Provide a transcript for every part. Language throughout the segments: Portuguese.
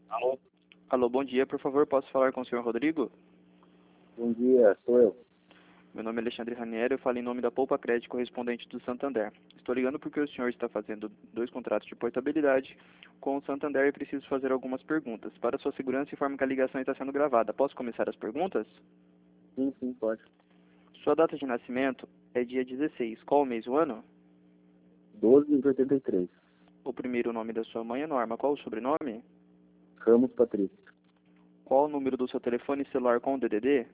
Alô? Alô, bom dia. Por favor, posso falar com o senhor Rodrigo? Bom dia, sou eu. Meu nome é Alexandre Ranieri, eu falo em nome da Poupa Crédito correspondente do Santander. Estou ligando porque o senhor está fazendo 2 contratos de portabilidade com o Santander e preciso fazer algumas perguntas. Para sua segurança, informo que a ligação está sendo gravada. Posso começar as perguntas? Sim, pode. Sua data de nascimento é dia 16. Qual o mês e o ano? 12,83. O primeiro nome da sua mãe é Norma. Qual o sobrenome? Ramos Patrício. Qual o número do seu telefone celular com o DDD?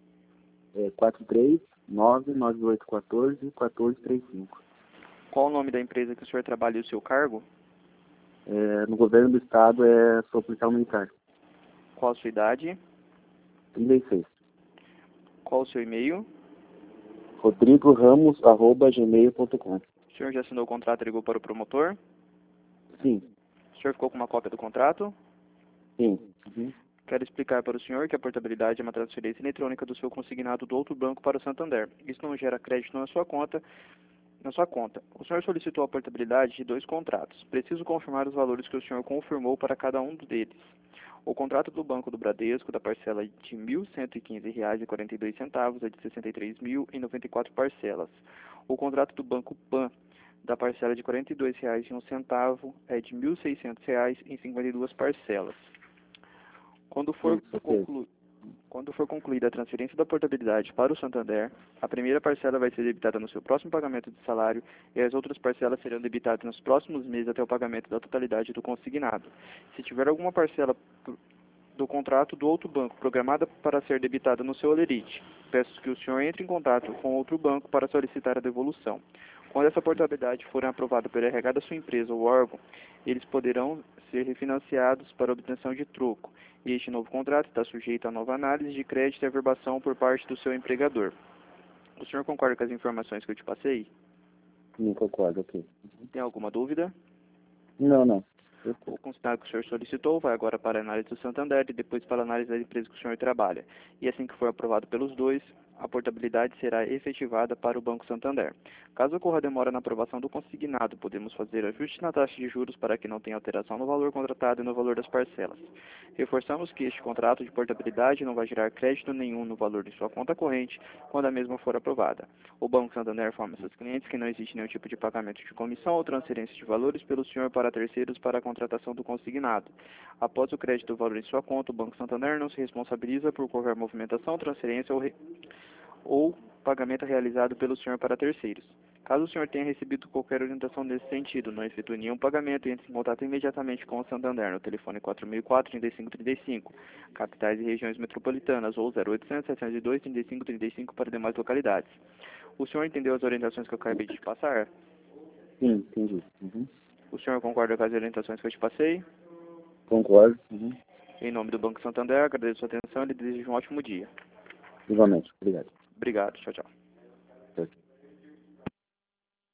439-9814-1435. Qual o nome da empresa que o senhor trabalha e o seu cargo? No governo do estado, sou policial militar. Qual a sua idade? 36. Qual o seu e-mail? rodrigoramos@gmail.com. O senhor já assinou o contrato e ligou para o promotor? Sim, O senhor ficou com uma cópia do contrato? sim. Uhum. Quero explicar para o senhor que a portabilidade é uma transferência eletrônica do seu consignado do outro banco para o Santander. Isso não gera crédito na sua conta. O senhor solicitou a portabilidade de 2 contratos. Preciso confirmar os valores que o senhor confirmou para cada um deles. O contrato do Banco do Bradesco, da parcela de R$ 1.115,42, é de 63.094 parcelas. O contrato do Banco Pan, da parcela de R$ 42,01, é de R$ 1.600 em 52 parcelas. Quando for, Ok. quando for concluída a transferência da portabilidade para o Santander, a primeira parcela vai ser debitada no seu próximo pagamento de salário e as outras parcelas serão debitadas nos próximos meses até o pagamento da totalidade do consignado. Se tiver alguma parcela do contrato do outro banco programada para ser debitada no seu holerite, peço que o senhor entre em contato com outro banco para solicitar a devolução. Quando essa portabilidade for aprovada pelo RH da sua empresa ou órgão, eles poderão ser refinanciados para obtenção de troco. E este novo contrato está sujeito a nova análise de crédito e averbação por parte do seu empregador. O senhor concorda com as informações que eu te passei? Não concordo, ok. Tem alguma dúvida? Não. O consignado que o senhor solicitou vai agora para a análise do Santander e depois para a análise da empresa que o senhor trabalha. E assim que for aprovado pelos dois, a portabilidade será efetivada para o Banco Santander. Caso ocorra demora na aprovação do consignado, podemos fazer ajuste na taxa de juros para que não tenha alteração no valor contratado e no valor das parcelas. Reforçamos que este contrato de portabilidade não vai gerar crédito nenhum no valor de sua conta corrente quando a mesma for aprovada. O Banco Santander informa seus clientes que não existe nenhum tipo de pagamento de comissão ou transferência de valores pelo senhor para terceiros para a contratação do consignado. Após o crédito do valor em sua conta, o Banco Santander não se responsabiliza por qualquer movimentação, transferência ou pagamento realizado pelo senhor para terceiros. Caso o senhor tenha recebido qualquer orientação nesse sentido, não efetue nenhum pagamento e entre em contato imediatamente com o Santander no telefone 4004-3535, capitais e regiões metropolitanas, ou 0800-702-3535 para demais localidades. O senhor entendeu as orientações que eu acabei de te passar? Sim, entendi. Uhum. O senhor concorda com as orientações que eu te passei? Concordo. Uhum. Em nome do Banco Santander, agradeço a sua atenção e lhe desejo um ótimo dia. Igualmente, obrigado. Obrigado. Tchau, tchau.